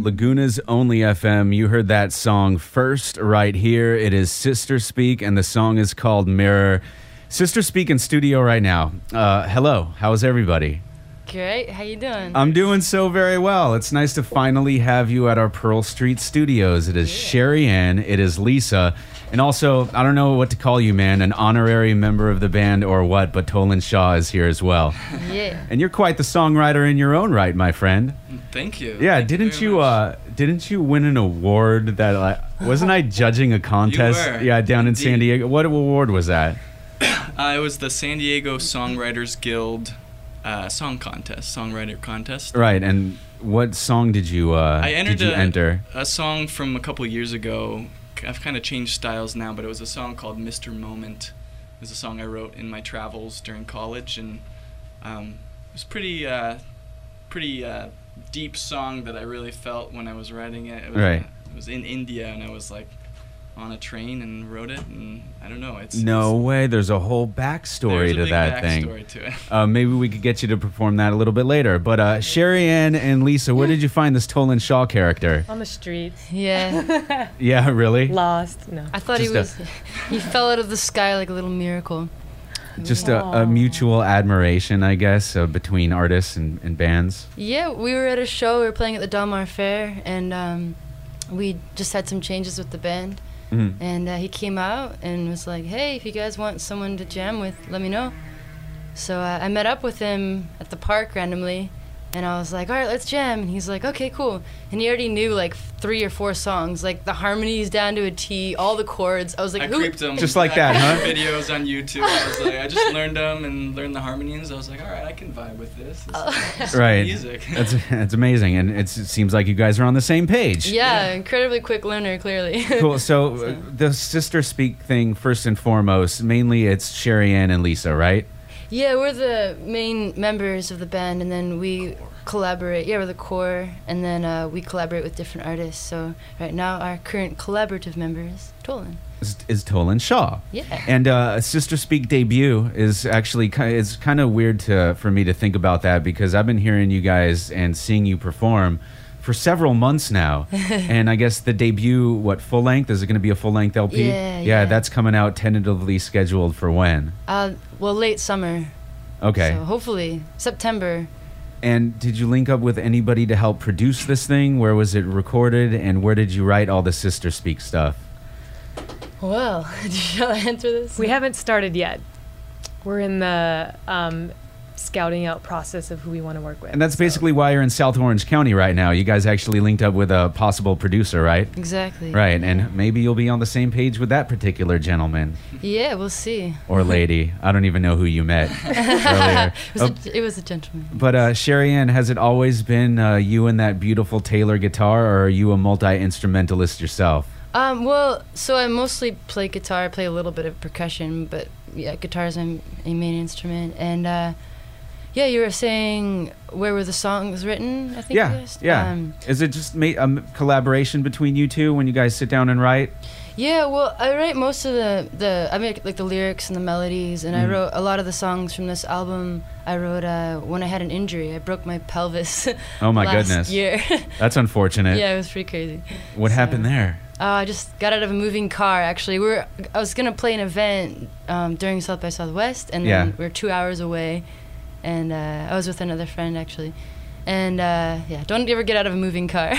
Laguna's only FM. You heard that song first right here. It is Sister Speak, and the song is called Mirror. Sister Speak in studio right now. Hello, how's everybody? Great, how you doing? I'm doing so very well. It's nice to finally have you at our Pearl Street studios. It is Sherry Ann, it is Lisa, and also, I don't know what to call you, man, an honorary member of the band or what, but Tolan Shaw is here as well. Yeah. And you're quite the songwriter in your own right, my friend. Thank you. Yeah, Thank you didn't you win an award that wasn't I judging a contest? You were. Yeah, down in San Diego. What award was that? It was the San Diego Songwriters Guild songwriter contest. Right, and what song did you enter? A song from a couple years ago. I've kind of changed styles now, but it was a song called Mr. Moment. It was a song I wrote in my travels during college, and it was pretty deep song that I really felt when I was writing it. It was in India, and I was like on a train and wrote it, and I don't know. No way. There's a whole backstory to that thing. There's a big backstory to it. Maybe we could get you to perform that a little bit later. But Sherry Ann and Lisa, where did you find this Tolan Shaw character? On the streets. Yeah. Yeah, really? Lost. No. I thought he fell out of the sky like a little miracle. Just a mutual admiration, I guess, between artists and bands. Yeah, we were at a show. We were playing at the Del Mar Fair, and we just had some changes with the band. Mm-hmm. And he came out and was like, hey, if you guys want someone to jam with, let me know. So I met up with him at the park randomly, and I was like, all right, let's jam. And he's like, okay, cool. And he already knew like 3 or 4 songs, like the harmonies down to a T, all the chords. I was like, I creeped him. Just like that, huh? Videos on YouTube. I was like, I just learned them and learned the harmonies. I was like, all right, I can vibe with this. This is Right. music. That's amazing, and it seems like you guys are on the same page. Yeah, incredibly quick learner, clearly. Cool. So the Sister Speak thing, first and foremost, mainly it's Sherry Ann and Lisa, right? Yeah, we're the main members of the band, and then we collaborate. Yeah, we're the core, and then we collaborate with different artists. So right now, our current collaborative member is Tolan. Is Tolan Shaw. Yeah. And Sister Speak debut is actually it's kind of weird for me to think about that, because I've been hearing you guys and seeing you perform for several months now. And I guess the debut, full length? Is it going to be a full length LP? Yeah, that's coming out tentatively scheduled for when? Well, late summer. Okay. So hopefully September. And did you link up with anybody to help produce this thing? Where was it recorded, and where did you write all the Sister Speak stuff? Well, shall I answer this? We haven't started yet. We're in the scouting out process of who we want to work with. And that's basically why you're in South Orange County right now. You guys actually linked up with a possible producer, right? Exactly. Right, and maybe you'll be on the same page with that particular gentleman. Yeah, we'll see. Or lady. I don't even know who you met earlier. It was a gentleman. But Sherry Ann, has it always been you and that beautiful Taylor guitar, or are you a multi-instrumentalist yourself? Well, so I mostly play guitar. I play a little bit of percussion, but yeah, guitar is my main instrument. And yeah, you were saying where were the songs written, I think you asked? Yeah. Is it just a collaboration between you two when you guys sit down and write? Yeah, well, I write most of I mean, like the lyrics and the melodies, and I wrote a lot of the songs from this album. I wrote when I had an injury. I broke my pelvis. Oh my last goodness. year. That's unfortunate. Yeah, it was pretty crazy. What happened there? I just got out of a moving car, actually. I was going to play an event during South by Southwest, and then we were 2 hours away, and I was with another friend, actually. And don't ever get out of a moving car.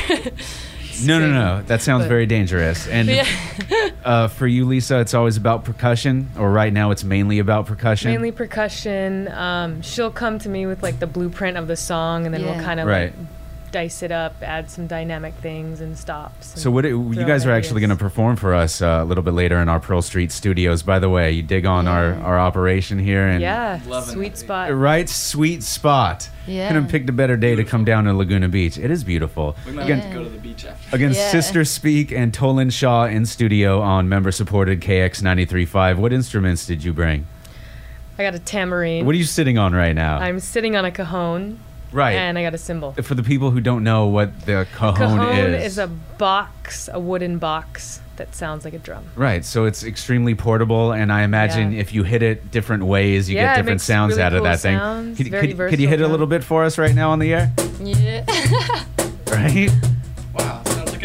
No. That sounds very dangerous. And for you, Lisa, it's always about percussion, or right now it's mainly about percussion? Mainly percussion. She'll come to me with like the blueprint of the song, and then we'll kind of like dice it up, add some dynamic things and stops. So you guys are actually going to perform for us a little bit later in our Pearl Street studios. By the way, you dig on our operation here. And sweet spot. Right, sweet spot. Yeah. Couldn't have picked a better day to come down to Laguna Beach. It is beautiful. We might have to go to the beach after. Again, Sister Speak and Tolan Shaw in studio on member-supported KX 93.5. What instruments did you bring? I got a tambourine. What are you sitting on right now? I'm sitting on a cajon. Right. And I got a cymbal. For the people who don't know what the cajon is a box, a wooden box that sounds like a drum. Right. So it's extremely portable, and I imagine if you hit it different ways, you get different sounds really out of cool that thing. Sounds, could you hit it a little bit for us right now on the air? Yeah. Right? Wow.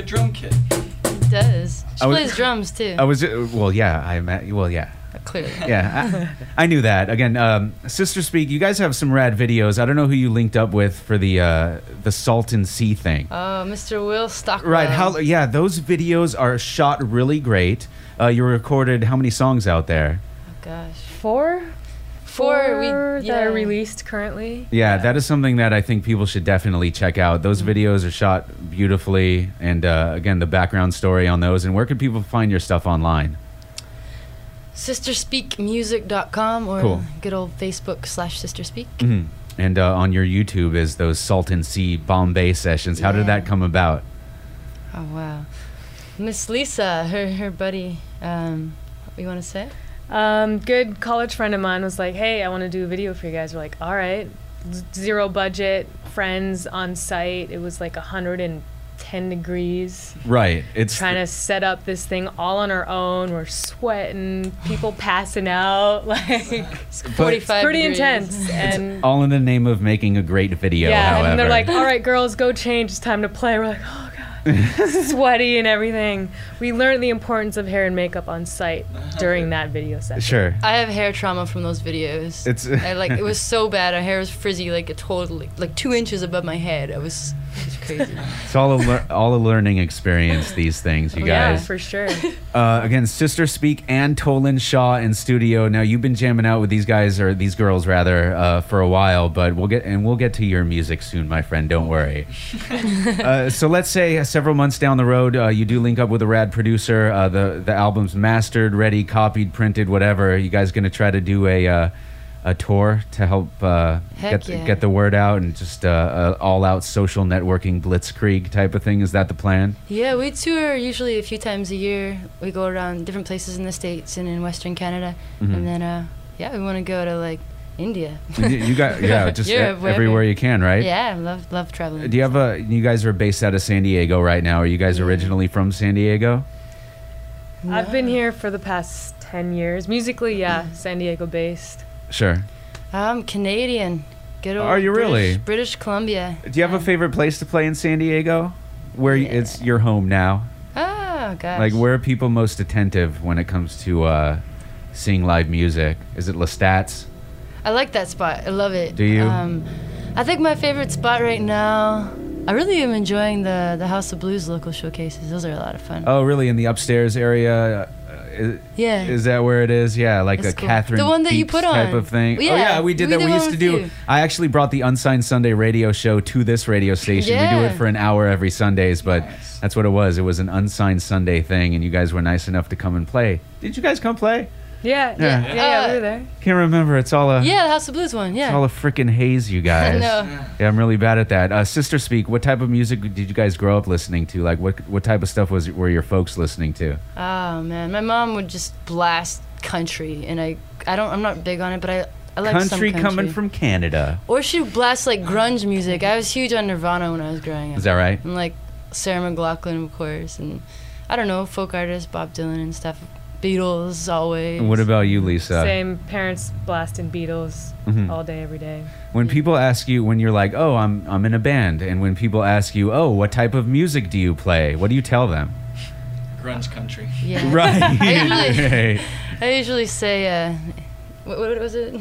drum kit. He does. She plays drums too. Yeah. Clearly. Yeah, I knew that. Again, Sister Speak, you guys have some rad videos. I don't know who you linked up with for the Salton Sea thing. Oh, Mr. Will Stockwell. Right. Those videos are shot really great. You recorded how many songs out there? Oh, gosh. Four that are released currently. Yeah, that is something that I think people should definitely check out. Those videos are shot beautifully. And again, the background story on those. And where can people find your stuff online? SisterSpeakMusic.com or good old Facebook /SisterSpeak. Mm-hmm. And on your YouTube is those Salton Sea Bombay sessions. How did that come about? Oh, wow. Miss Lisa, her buddy, what you want to say? Good college friend of mine was like, hey, I want to do a video for you guys. We're like, all right. 0 budget, friends on site. It was like 110 degrees. Right. It's trying to set up this thing all on our own. We're sweating, people passing out, like 45 pretty degrees. Intense. And all in the name of making a great video. Yeah, however. And they're like, all right, girls, go change. It's time to play. We're like, oh, God. Sweaty and everything. We learned the importance of hair and makeup on site during that video session. Sure. I have hair trauma from those videos. It was so bad. My hair was frizzy, like 2 inches above my head. It was crazy. It's all a learning experience. These things, you guys. Yeah, for sure. Again, Sister Speak and Tolan Shaw in studio. Now you've been jamming out with these guys or these girls rather for a while, but we'll get to your music soon, my friend. Don't worry. So let's say several months down the road, you do link up with a rad producer. The album's mastered, ready, copied, printed, whatever. You guys gonna try to do a tour to help get the word out and just all-out social networking blitzkrieg type of thing? Is that the plan? Yeah, we tour usually a few times a year. We go around different places in the States and in Western Canada. Mm-hmm. And then, we want to go to, like, India. You got just everywhere you can, right? Yeah, love traveling. Do you have you guys are based out of San Diego right now. Are you guys originally from San Diego? No. I've been here for the past 10 years. Musically, San Diego based. Sure. I'm Canadian. Good old Are you really? British Columbia. Do you have a favorite place to play in San Diego? Where it's your home now? Oh, gosh. Like, where are people most attentive when it comes to seeing live music? Is it Lestat's? I like that spot. I love it. Do you? I think my favorite spot right now, I really am enjoying the House of Blues local showcases. Those are a lot of fun. Oh, really? In the upstairs area? Yeah. Is that where it is? Yeah, like That's a cool. Catherine The one that Beeks you put on. type of thing. Yeah. Oh, yeah, we did that. We used to do. I actually brought the Unsigned Sunday radio show to this radio station. Yeah. We do it for an hour every Sundays, but that's what it was. It was an Unsigned Sunday thing, and you guys were nice enough to come and play. Did you guys come play? Yeah, we were there. Can't remember. It's all a the House of Blues one. Yeah, it's all a freaking haze, you guys. No. Yeah, I'm really bad at that. Sister Speak, what type of music did you guys grow up listening to? Like, what type of stuff were your folks listening to? Oh man, my mom would just blast country, and I'm not big on it, but I like some country coming from Canada. Or she would blast like grunge music. I was huge on Nirvana when I was growing up. Is that right? And like Sarah McLachlan, of course, and I don't know, folk artists, Bob Dylan and stuff. Beatles always. And what about you, Lisa? Same. Parents blasting Beatles all day, every day. When people ask you, when you're like, oh, I'm in a band, and when people ask you, oh, what type of music do you play? What do you tell them? Grunge country. Yeah. Right. I usually say, what was it?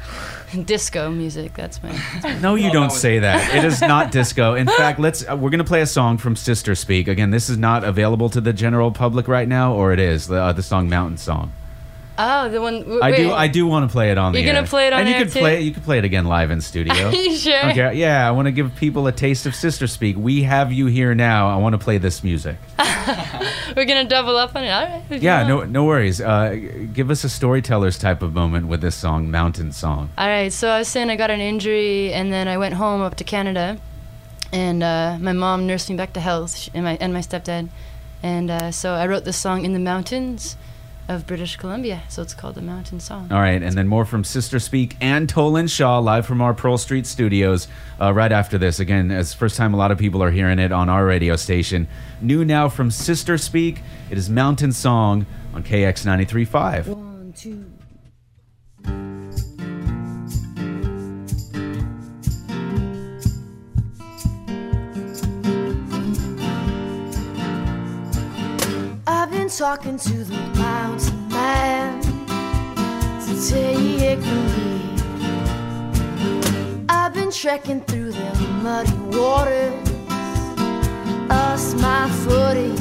Disco music. That's my. No, you don't say that. It is not disco. In fact, we're gonna play a song from Sister Speak. Again, this is not available to the general public right now, or it is the song Mountain Song. Oh, the one. I do want to play it on the air. You're gonna play it on air too? You could play it again live in studio. Are you sure? Okay. Yeah, I want to give people a taste of Sister Speak. We have you here now. I want to play this music. We're gonna double up on it. All right. Yeah, no worries. Give us a storyteller's type of moment with this song, Mountain Song. All right. So I was saying I got an injury, and then I went home up to Canada, and my mom nursed me back to health, and my stepdad, and so I wrote this song in the mountains of British Columbia, so it's called The Mountain Song. All right, and then more from Sister Speak and Tolan Shaw live from our Pearl Street studios right after this. Again, it's the first time a lot of people are hearing it on our radio station. New now from Sister Speak, it is Mountain Song on KX 93.5. 1, 2. talking to the mountain man to take the lead. I've been trekking through the muddy waters, us my footing.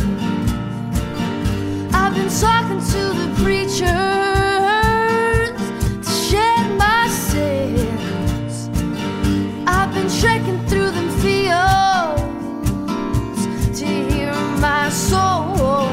I've been talking to the preachers to shed my sins. I've been trekking through them fields to hear my soul.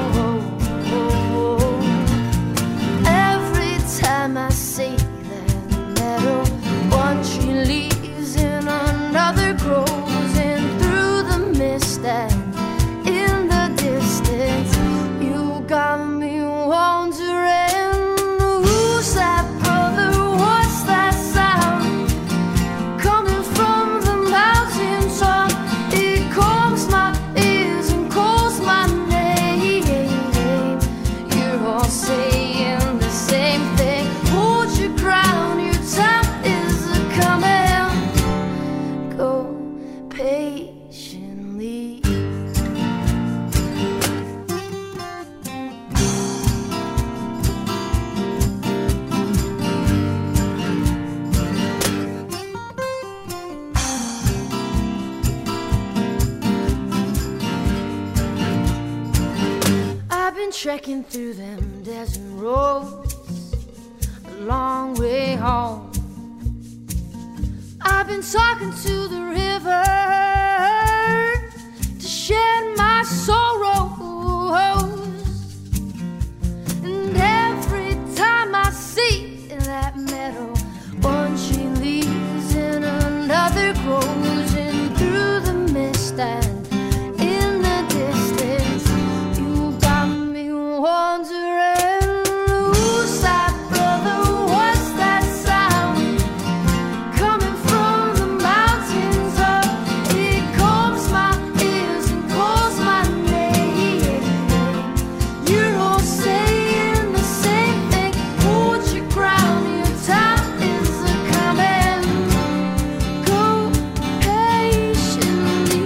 Every time I see that meadow, one tree leaves and another grows, and through the mist and in the distance, you got me wondering, who's that brother? What's that sound coming from the mountain top? It calms my ears and calls my name. You're all saying the same thing. Hold your ground, your time is coming. Go patiently. I've been trekking through them desert roads a long way home. I've been talking to the river to shed my sorrows. And every time I see that meadow, one tree leaves and another grows, and through the mist and in the distance, you got me wondering, who's that brother? What's that sound coming from the mountains up? It calms my ears and calls my name. You're all saying the same thing. Hold your ground, your time is coming. Go patiently.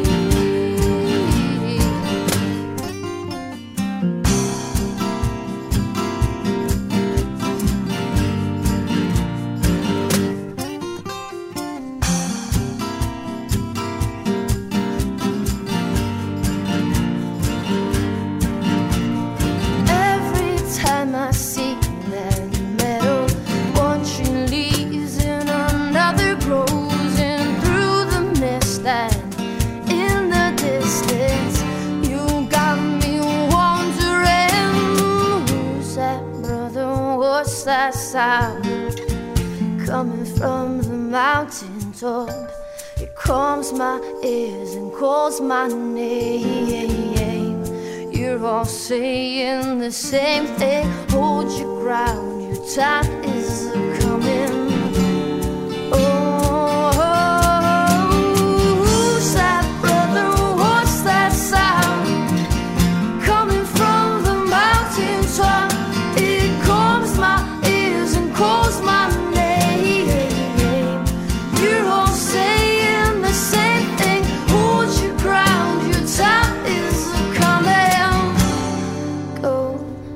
Every time I see that meadow, one tree leaves and another grows, and through the mist and in the distance, you got me wondering, who's that brother? What's that sound coming from the mountain top? It calms my ears and calls my name. You're all saying the same thing. Hold your ground, your time is coming. Oh, who's that brother? What's that sound coming from the mountain top? It calms my ears and calls my name. You're all saying the same thing. Hold your ground, your time is coming. Go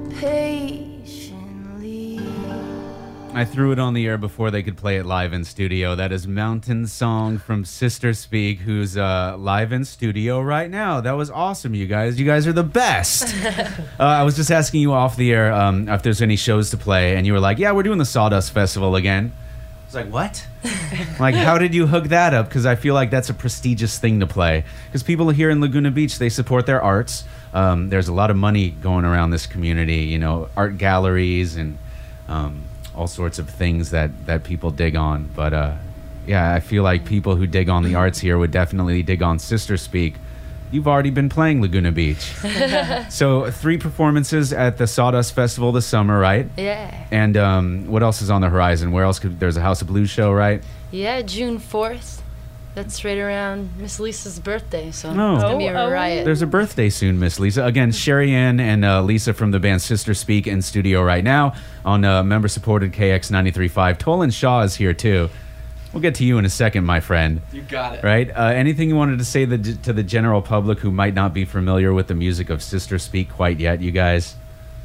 patiently. I threw it on the air before they could play it live in studio. That is Mountain Song from Sister Speak, who's live in studio right now. That was awesome, you guys. You guys are the best. I was just asking you off the air if there's any shows to play, and you were like, yeah, we're doing the Sawdust Festival again. I was like, what? Like, how did you hook that up? Because I feel like that's a prestigious thing to play. Because people here in Laguna Beach, they support their arts. There's a lot of money going around this community, you know, art galleries and all sorts of things that people dig on. But yeah, I feel like people who dig on the arts here would definitely dig on Sister Speak. You've already been playing Laguna Beach. So 3 performances at the Sawdust Festival this summer, right? Yeah. And what else is on the horizon? Where else there's a House of Blues show, right? Yeah, June 4th. That's right around Miss Lisa's birthday, so Oh. it's going to be a Oh. riot. There's a birthday soon, Miss Lisa. Again, Sherry Ann and Lisa from the band Sister Speak in studio right now on member-supported KX 93.5. Tolan Shaw is here, too. We'll get to you in a second, my friend. You got it. Right? Anything you wanted to say to the general public who might not be familiar with the music of Sister Speak quite yet, you guys?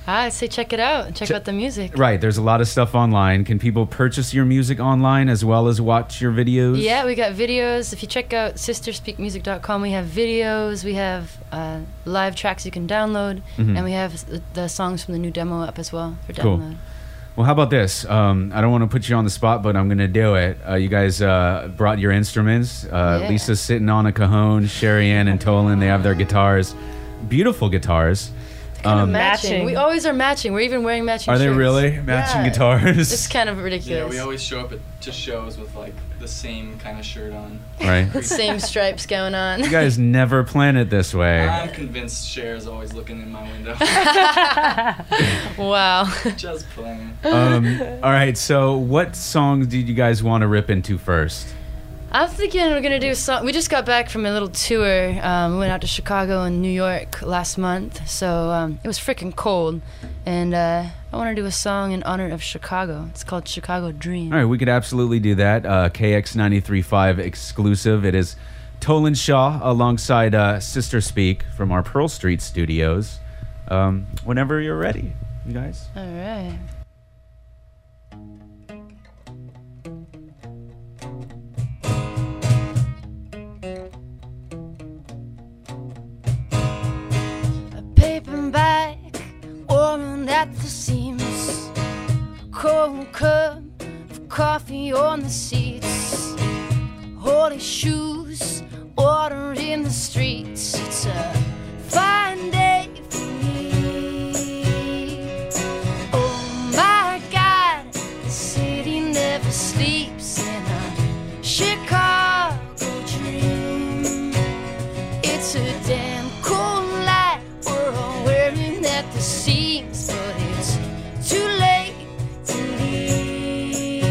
I'd say check it out. Check out the music. Right, there's a lot of stuff online. Can people purchase your music online as well as watch your videos? Yeah, we got videos. If you check out sisterspeakmusic.com, we have videos. We have live tracks you can download, and we have the songs from the new demo up as well for download. Cool. Well, how about this? I don't want to put you on the spot, but I'm going to do it. You guys brought your instruments. Yeah. Lisa's sitting on a cajon. Sherry Ann and Tolan, they have their guitars. Beautiful guitars. Kind of matching. Matching. We always are matching. We're even wearing matching Are shirts. they really? Matching guitars? It's kind of Yeah, ridiculous. we always show up to shows with like the same kind of shirt on. Right. Same stripes going on. You guys never plan it this way. I'm convinced Cher's always looking in my window. Wow. Just playing. All right, so what songs did you guys want to rip into first? I'm thinking we're gonna do a song. We just got back from a little tour. We went out to Chicago and New York last month, so it was freaking cold. And I want to do a song in honor of Chicago. It's called Chicago Dream. All right, we could absolutely do that. KX 93.5 exclusive. It is Tolan Shaw alongside Sister Speak from our Pearl Street studios. Whenever you're ready, you guys. All right. A paperback worn at the seams, cold cup of coffee on the seats, holy shoes, water in the streets. It's a fine day for me. Oh my God, the city never sleeps in a Chicago dream. It's a damn cool light we're all wearing at the seams, but it's too late to leave.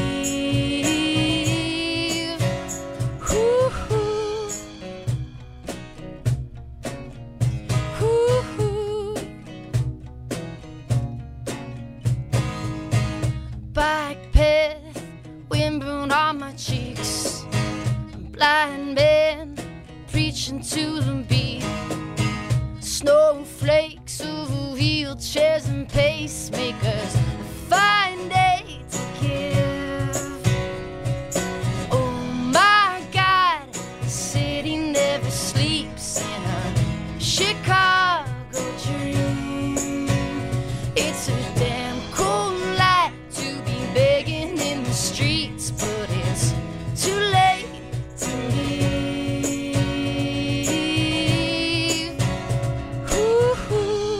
Ooh, ooh. Bike path, windblown on my cheeks, blind man preaching to the beat, snowflakes over wheelchairs and pacemakers, a fine day to give. Oh my God, the city never sleeps in a Chicago dream. It's a damn cool light to be begging in the streets, but it's too late to leave. Ooh,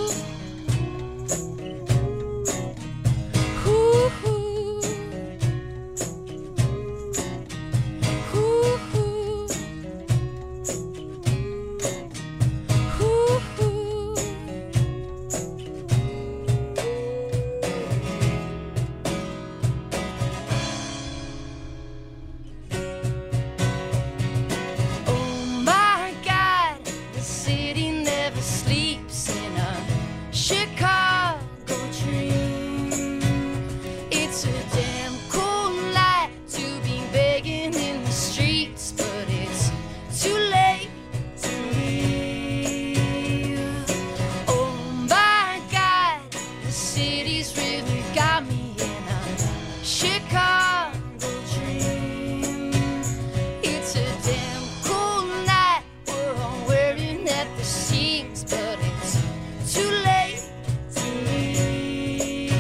oh my God, the city never sleeps in a Chicago dream. It's a damn cool light to be begging in the streets, but it's too late to leave. Oh my God, the city's really got me in a Chicago dream. It's a damn cool night we're all wearing at the seams, but it's too late to leave.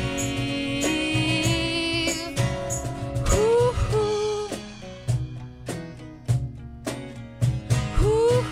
Ooh, ooh,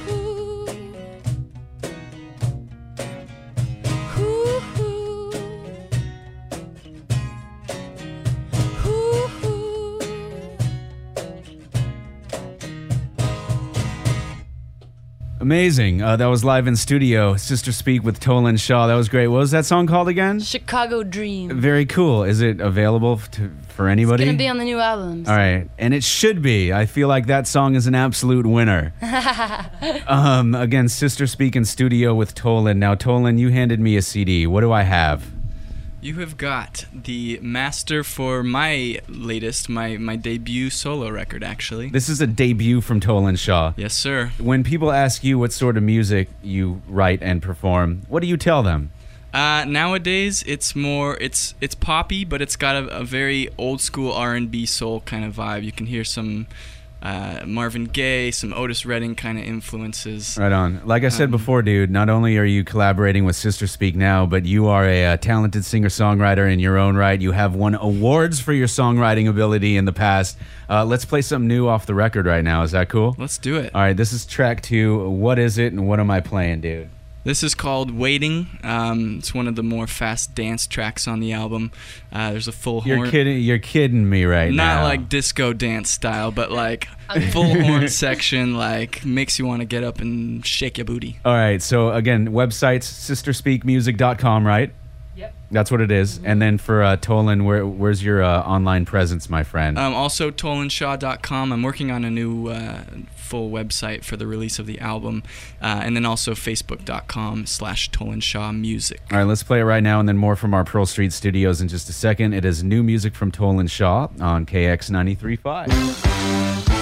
Amazing. That was live in studio. Sister Speak with Tolan Shaw. That was great. What was that song called again? Chicago Dream. Very cool. Is it available for anybody? It's gonna be on the new albums. All right, and it should be. I feel like that song is an absolute winner. Again, Sister Speak in studio with Tolan. Now, Tolan, you handed me a CD. What do I have? You have got the master for my latest, my debut solo record, actually. This is a debut from Tolan Shaw. Yes, sir. When people ask you what sort of music you write and perform, what do you tell them? Nowadays, it's more it's poppy, but it's got a very old school R&B soul kind of vibe. You can hear some Marvin Gaye, some Otis Redding kind of influences. Right on. Like I said before, dude, not only are you collaborating with Sister Speak now, but you are a talented singer-songwriter in your own right. You have won awards for your songwriting ability in the past. Let's play something new off the record right now. Is that cool? Let's do it. All right, this is track 2. What is it, and what am I playing, dude? This is called Waiting. It's one of the more fast dance tracks on the album. There's a full horn. You're kidding me right now. Not like disco dance style, but like full horn section, like makes you want to get up and shake your booty. All right, so again, website's sisterspeakmusic.com, right? Yep. That's what it is. Mm-hmm. And then for Tolan, where's your online presence, my friend? Also, tolanshaw.com. I'm working on a new full website for the release of the album. And then also facebook.com/TolanShawMusic. All right, let's play it right now, and then more from our Pearl Street studios in just a second. It is new music from Tolan Shaw on KX 93.5.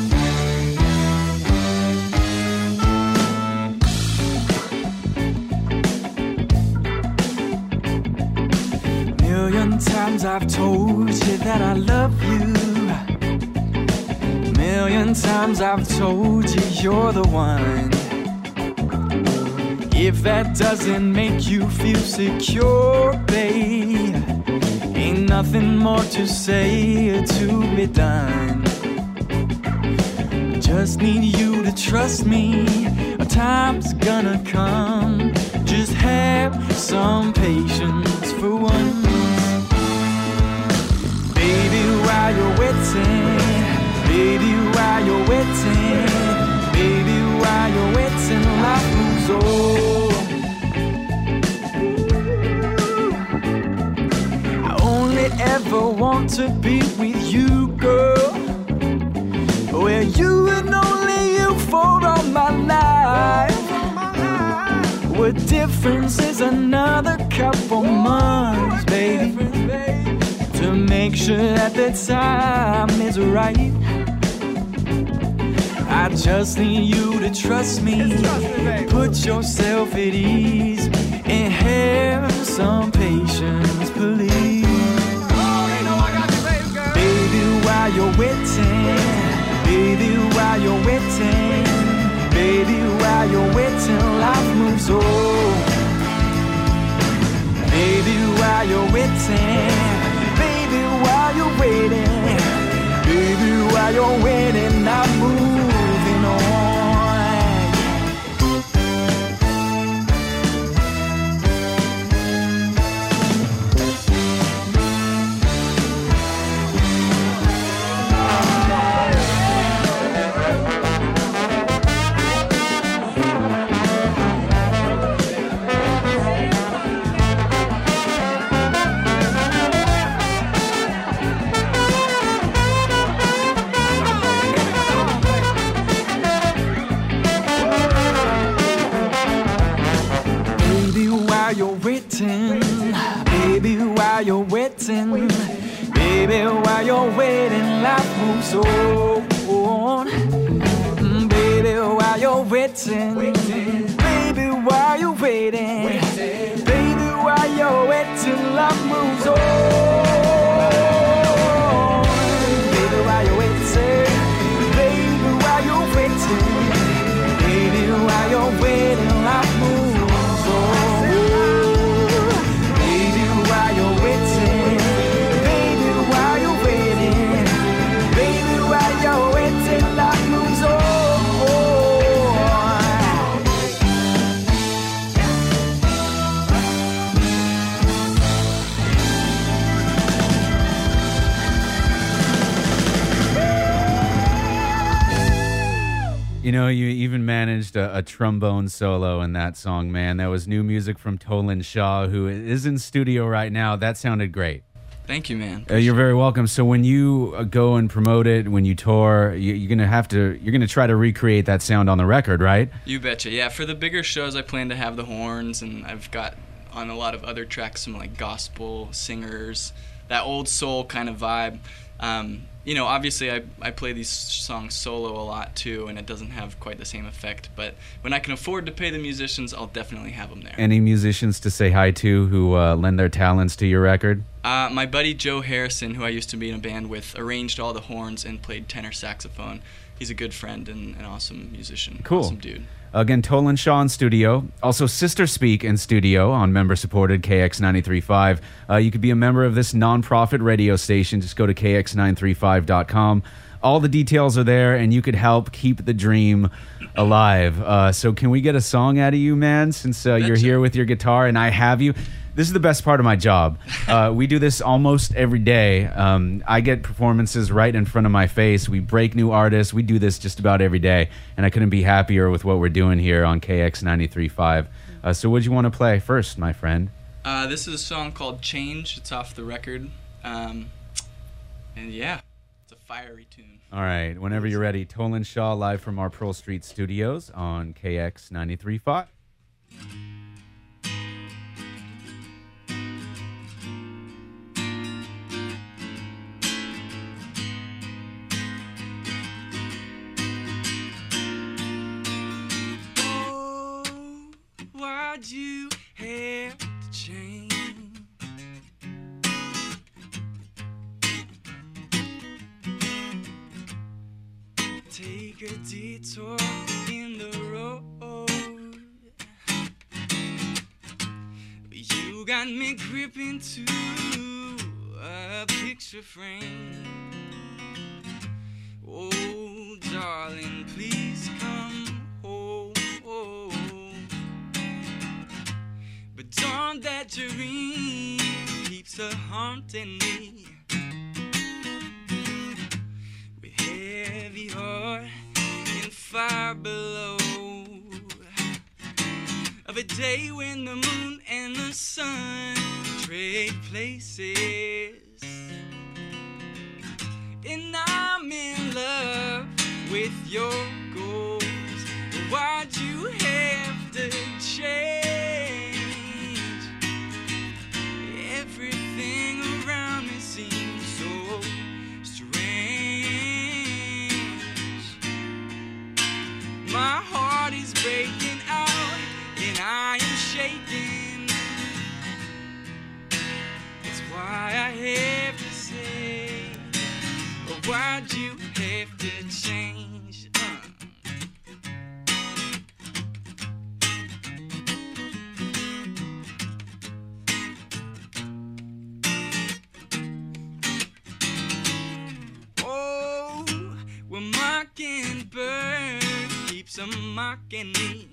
Million times I've told you that I love you. Million times I've told you you're the one. If that doesn't make you feel secure, babe, ain't nothing more to say or to be done. Just need you to trust me. A time's gonna come. Just have some patience for once. Baby, while you're waiting, baby, while you're waiting, baby, while you're waiting, life moves on. I only ever want to be with you, girl, where you and only you for all my life. What difference is another couple months, baby, to make sure that the time is right. I just need you to trust me. Put yourself at ease and have some patience, please. Baby, while you're waiting, baby, while you're waiting, baby, while you're waiting, life moves on. Baby, while you're waiting, baby, while you're waiting, baby, while you're waiting, I'm moving on. Baby, while you're waiting, baby, while you're waiting, life moves on. Baby, while you're waiting, baby, while you're waiting, baby, while you're waiting, life moves on. Baby, while you're waiting, baby, while you're waiting, baby, while you're waiting, life moves on. You know, you even managed a trombone solo in that song, man. That was new music from Tolan Shaw, who is in studio right now. That sounded great. Thank you, man. You're very welcome. So when you go and promote it, when you tour, you're gonna try to recreate that sound on the record, right? You betcha. Yeah, for the bigger shows, I plan to have the horns, and I've got on a lot of other tracks some like gospel singers, that old soul kind of vibe. you know, obviously I play these songs solo a lot too, and it doesn't have quite the same effect. But when I can afford to pay the musicians, I'll definitely have them there. Any musicians to say hi to who lend their talents to your record? My buddy Joe Harrison, who I used to be in a band with, arranged all the horns and played tenor saxophone. He's a good friend and an awesome musician. Cool. Awesome dude. Again, Tolan Shaw in studio. Also, Sister Speak in studio on member-supported KX 93.5. You could be a member of this non-profit radio station. Just go to kx935.com. All the details are there, and you could help keep the dream alive. So can we get a song out of you, man, since you're here with your guitar and I have you? This is the best part of my job. We do this almost every day. I get performances right in front of my face. We break new artists. We do this just about every day, and I couldn't be happier with what we're doing here on KX 93.5. So what'd you want to play first, my friend? This is a song called Change. It's off the record. And yeah, it's a fiery tune. All right, whenever you're ready. Tolan Shaw live from our Pearl Street studios on KX 93.5. Why'd you have to change? Take a detour in the road. You got me gripping to a picture frame. Oh, darling, please come home. But darn, that dream keeps a haunting me. With heavy heart and fire below, of a day when the moon and the sun trade places, and I'm in love with your goals. Why'd you have to change? Everything around me seems so strange. My heart is breaking out and I am shaking. That's why I have to say, oh, why'd you have to change? Oh, well, mockingbird keeps on mocking me.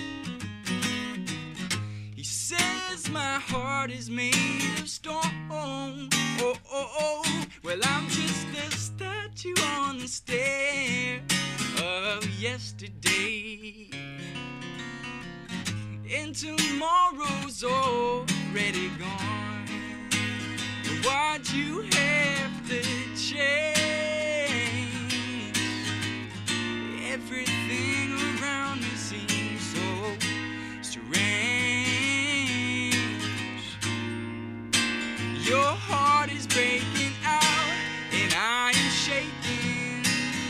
He says my heart is made of stone. Oh, oh, oh, well, I'm just a statue on the stair of yesterday, and tomorrow's already gone. Why'd you have to change? Everything around me seems so strange. Your heart is breaking out and I am shaking.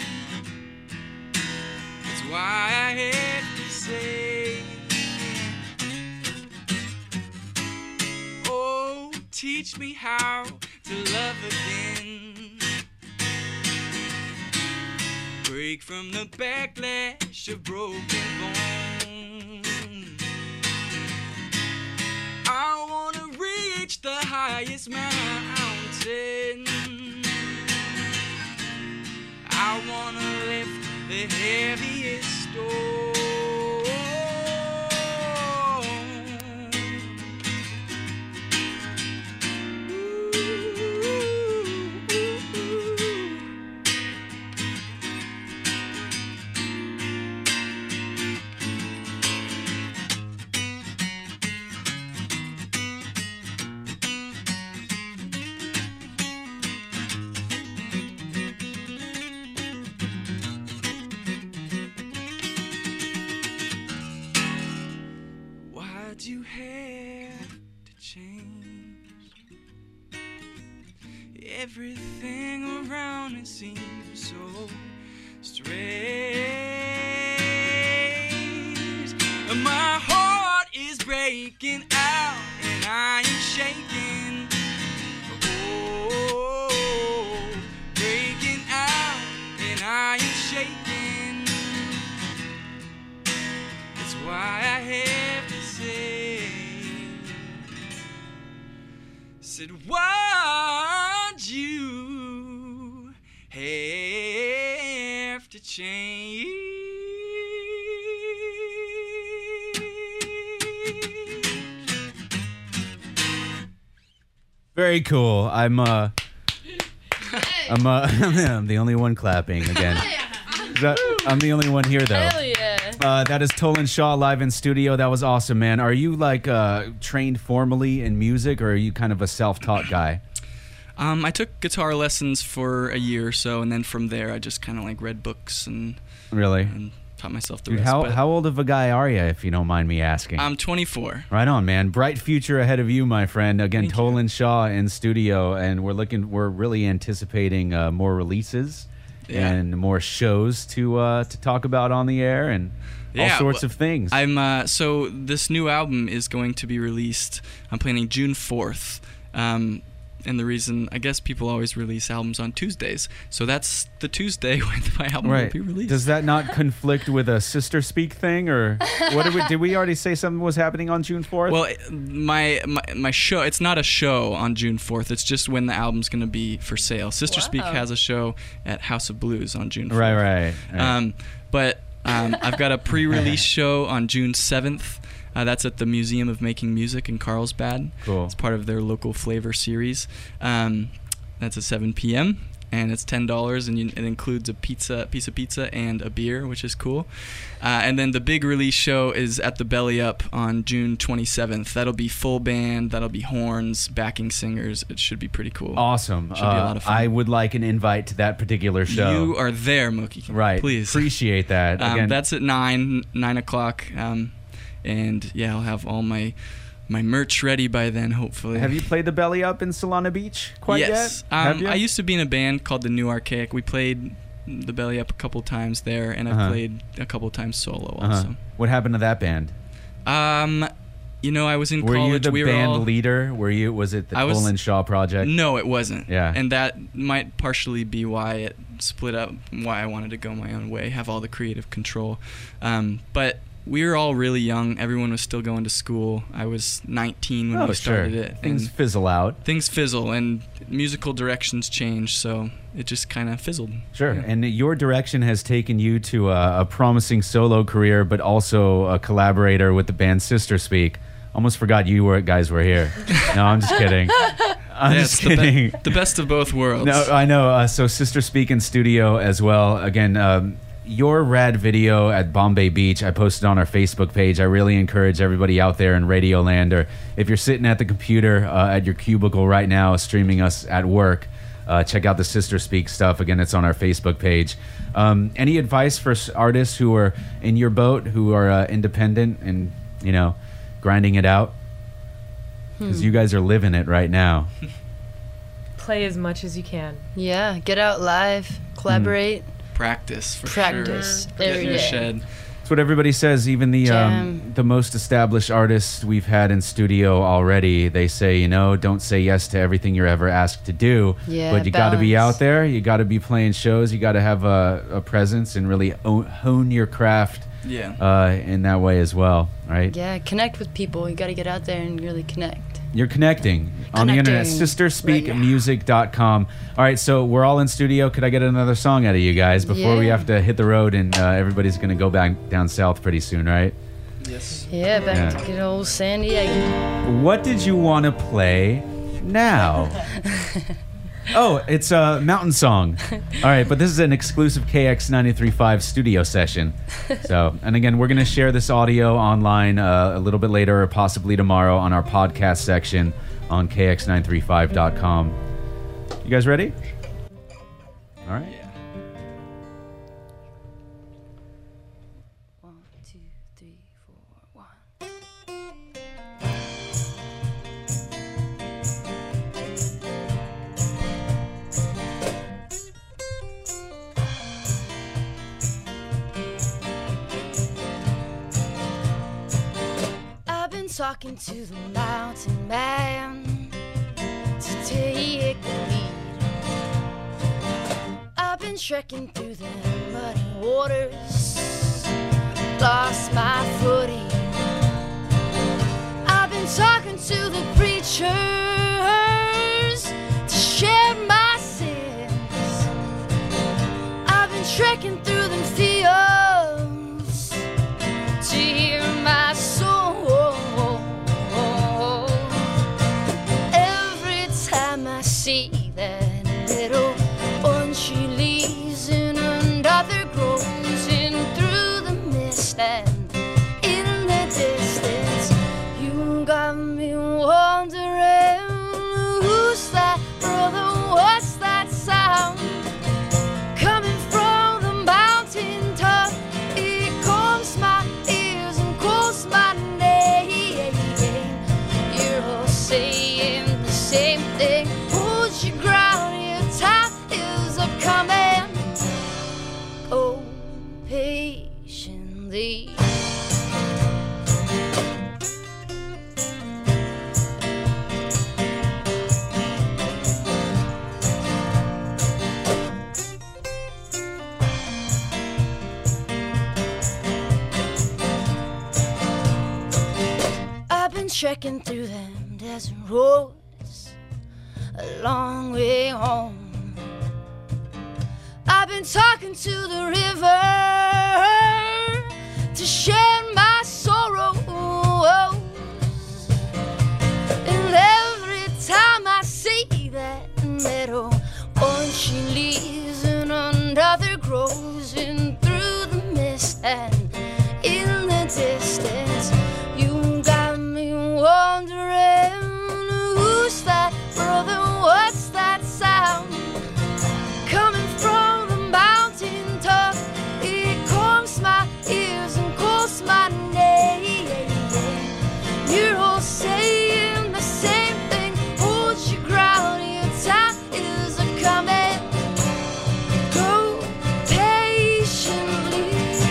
That's why I have to say, oh, teach me how to love again. Break from the backlash of broken bones. I wanna reach the highest mountain. I wanna lift the heaviest stone. Why'd you have to change? Everything around me seems so strange. My heart is breaking out and I am shaking. Oh, breaking out and I am shaking. That's why I have to say, said what you have to change. Very cool. I'm the only one clapping again. I'm the only one here though. Hell yeah. That is Tolan Shaw live in studio. That was awesome, man. Are you like trained formally in music, or are you kind of a self-taught guy? I took guitar lessons for a year or so, and then from there I just kind of like read books and taught myself the Dude, rest. how old of a guy are you, if you don't mind me asking? I'm 24. Right on, man. Bright future ahead of you, my friend. Again, Thank you. Tolan Shaw in studio, and we're really anticipating more releases and more shows to talk about on the air and all sorts of things. I'm so this new album is going to be released. I'm planning June 4th. And the reason, I guess people always release albums on Tuesdays. So that's the Tuesday when my album will be released. Does that not conflict with a Sister Speak thing, or what did we already say something was happening on June 4th? Well, my show, it's not a show on June 4th. It's just when the album's going to be for sale. Sister Speak has a show at House of Blues on June 4th. Right. But I've got a pre-release show on June 7th. That's at the Museum of Making Music in Carlsbad. Cool. It's part of their local flavor series. That's at 7 p.m. and it's $10, and it includes a piece of pizza and a beer, which is cool. And then the big release show is at the Belly Up on June 27th. That'll be full band. That'll be horns, backing singers. It should be pretty cool. Awesome. Should be a lot of fun. I would like an invite to that particular show. You are there, Mookie. Right. Please. Appreciate that. Again, that's at 9 o'clock. And yeah, I'll have all my merch ready by then, hopefully. Have you played the Belly Up in Solana Beach quite yet? Have you? I used to be in a band called the New Archaic. We played the Belly Up a couple times there, and I played a couple times solo also. What happened to that band? You know, I was in Were college. you the band leader? Was it the Tolan Shaw project? No, it wasn't. Yeah. And that might partially be why it split up, why I wanted to go my own way, have all the creative control. But we were all really young. Everyone was still going to school. I was 19 when we started it. Things fizzle out. Things fizzle, and musical directions change, so it just kind of fizzled. Sure. Yeah. And your direction has taken you to a promising solo career, but also a collaborator with the band Sister Speak. Almost forgot you guys were here. No, I'm just kidding. I'm just kidding. The best of both worlds. No, I know. So Sister Speak in studio as well. Again, your rad video at Bombay Beach, I posted on our Facebook page. I really encourage everybody out there in Radioland, or if you're sitting at the computer at your cubicle right now streaming us at work, check out the Sister Speak stuff. Again, it's on our Facebook page. Any advice for artists who are in your boat, who are independent and, you know, grinding it out? Because you guys are living it right now. Play as much as you can. Yeah, get out live, collaborate. Practice, for Practice sure. every Get in the day. shed. That's what everybody says. Even the most established artists we've had in studio already, they say, you know, don't say yes to everything you're ever asked to do. Yeah, but you got to be balance. out there. You got to be playing shows. You got to have a presence and really hone your craft. Yeah. In that way as well, right? Yeah, connect with people. You got to get out there and really connect. You're connecting on the internet. SisterSpeakMusic.com. All right, so we're all in studio. Could I get another song out of you guys before we have to hit the road and everybody's going to go back down south pretty soon, right? Yes. Yeah, back to good old San Diego. What did you want to play now? Oh, it's a mountain song. All right, but this is an exclusive KX93.5 studio session. So, and again, we're going to share this audio online a little bit later or possibly tomorrow on our podcast section on KX935.com. You guys ready? All right. Yeah. 1, 2, 3, 4, 1. talking to the mountain man to take the lead. I've been trekking through the muddy waters, lost my footing. I've been talking to the preachers to share my sins. I've been trekking through them fields to hear my soul. Every time I see that little orange tree leaves and another grows in through the mist and in the distance, you got me wondering, who's that brother? What's that sound coming from the mountain top? It calms my ears and calls my name. You're all saying the same thing. Hold your ground, your time is a coming. Oh, patiently. I've been trekking through them desert roads a long way home. I've been talking to the river to share my sorrows. And every time I see that meadow, orange tree leaves and another grows in through the mist and in the distance, you got me wondering, who's that brother? What's that sound coming from the mountain top? It calms my ears and calls my name. You're all saying the same thing. Hold your ground, your time is a coming. Go patiently.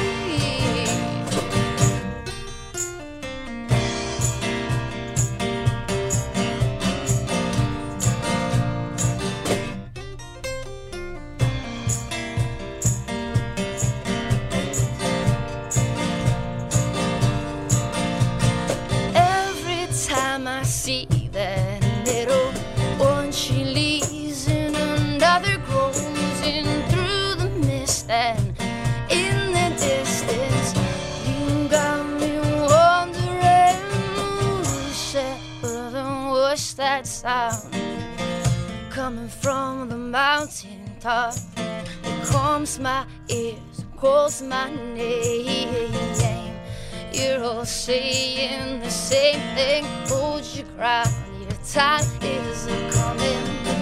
Every time I see that little orange tree leaves and another grows in through the mist and in the distance, you got me wondering, who's that brother? What's that sound coming from the mountain top? It calms my ears, calls my name. You're all saying the same thing. Hold your ground, your time is a coming.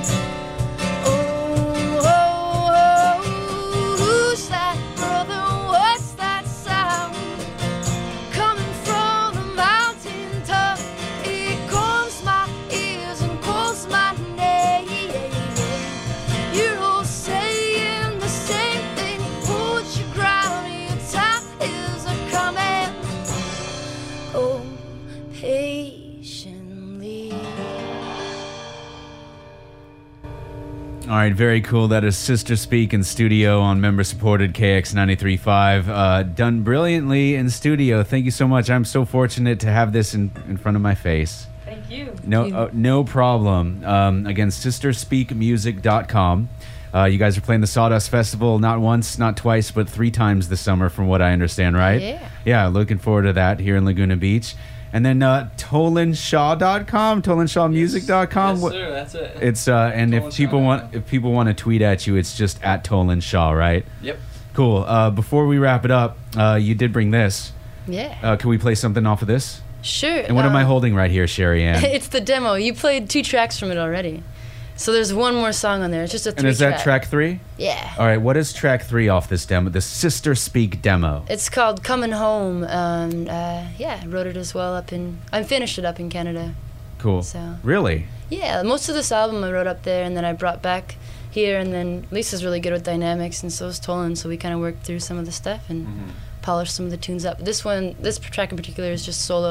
Oh, oh, oh, who's that brother? What's that sound coming from the mountain top? It calms my ears and calls my name. You're all saying the same thing. Hold your ground, your time is a coming. Oh, patiently. All right, very cool. That is Sister Speak in studio on member-supported KX 93.5. Done brilliantly in studio. Thank you so much. I'm so fortunate to have this in front of my face. Thank you. No problem. Again, sisterspeakmusic.com. You guys are playing the Sawdust Festival not once, not twice, but 3 times this summer, from what I understand, right? Yeah. Yeah, looking forward to that here in Laguna Beach. And then TolanShaw.com, TolanShawMusic.com. Yes, sir, that's it. It's and if people want to tweet at you, it's just at Tolan Shaw, right? Yep. Cool. Before we wrap it up, you did bring this. Yeah. Can we play something off of this? Sure. And what am I holding right here, Sherry Ann? It's the demo. You played 2 tracks from it already. So there's one more song on there. It's just a 3 And is that track 3? Yeah. All right. What is track 3 off this demo? The Sister Speak demo. It's called Coming Home. Yeah, I wrote it as well I finished it up in Canada. Cool. So. Really? Yeah, most of this album I wrote up there, and then I brought back here, and then Lisa's really good with dynamics, and so is Tolan, so we kind of worked through some of the stuff and polished some of the tunes up. This track in particular is just solo.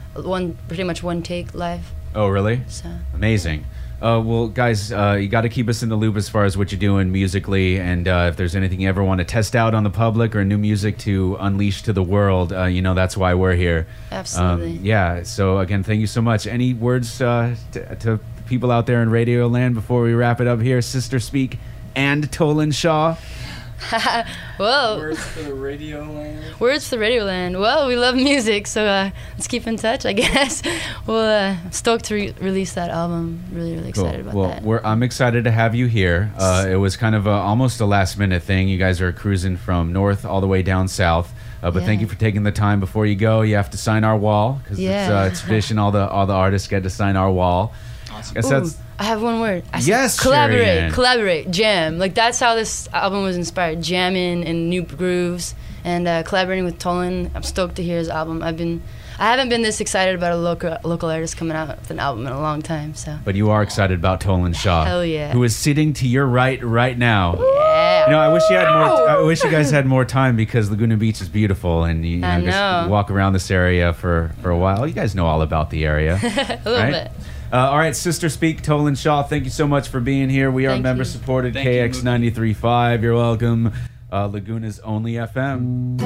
pretty much one take live. Oh, really? So Amazing. Well, guys, you got to keep us in the loop as far as what you're doing musically, and if there's anything you ever want to test out on the public or new music to unleash to the world, that's why we're here. Absolutely. Yeah. So again, thank you so much. Any words to people out there in Radio Land before we wrap it up here? Sister Speak and Tolan Shaw. Whoa. Words for the Radio Land. Words for Radio Land. Well, we love music, so let's keep in touch, I guess. Well, stoked to release that album. Really, really excited about that. I'm excited to have you here. It was kind of almost a last-minute thing. You guys are cruising from north all the way down south. But thank you for taking the time. Before you go, you have to sign our wall, because it's tradition. All the artists get to sign our wall. Awesome. I have one word. Yes, collaborate, jam. Like, that's how this album was inspired. Jamming and new grooves and collaborating with Tolan. I'm stoked to hear his album. I haven't been this excited about a local artist coming out with an album in a long time. So. But you are excited about Tolan Shaw. Hell yeah. Who is sitting to your right now. Yeah. I wish you had more. I wish you guys had more time, because Laguna Beach is beautiful, and you just walk around this area for a while. You guys know all about the area. A little bit. All right, Sister Speak, Tolan Shaw, thank you so much for being here. We are member-supported KX 93.5. You're welcome. Laguna's only FM.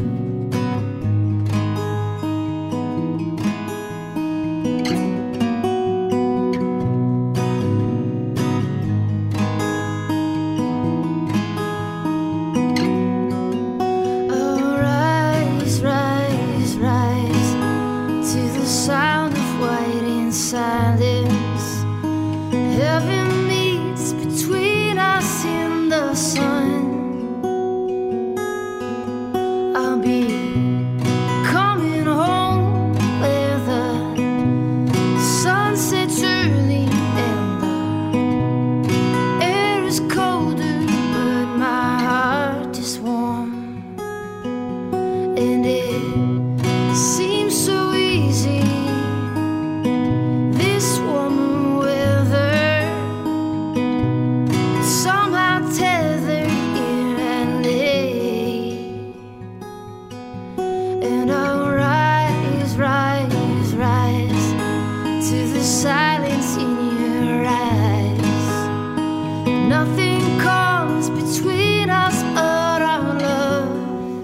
Silence, heaven meets between us in the sun. I'll be coming home where the sun sets early and the air is colder, but my heart is warm, and it seems so easy. Silence in your eyes. Nothing comes between us but our love.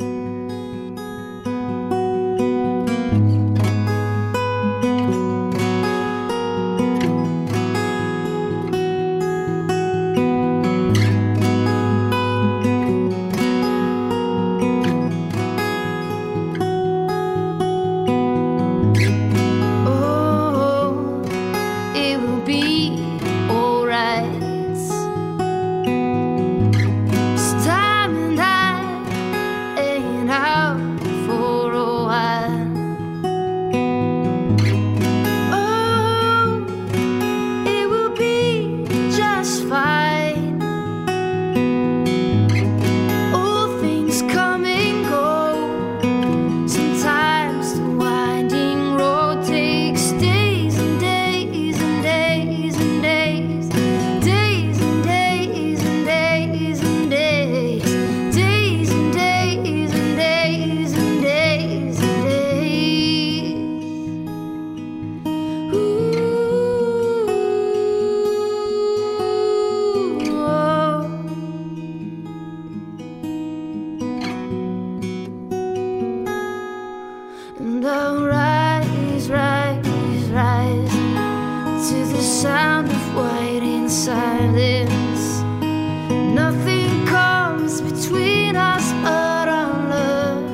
And I'll rise, rise, rise to the sound of waiting silence. Nothing comes between us but our love.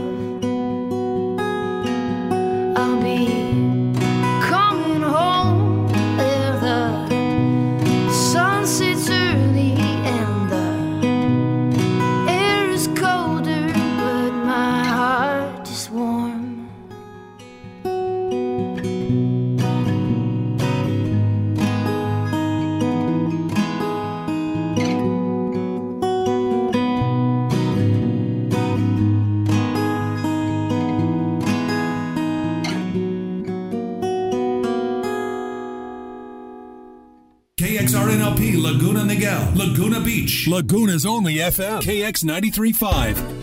I'll be coming home where the sun sets early and the air is colder, but my heart is warm. KXRNLP Laguna Niguel, Laguna Beach, Laguna's only FM, KX 93.5.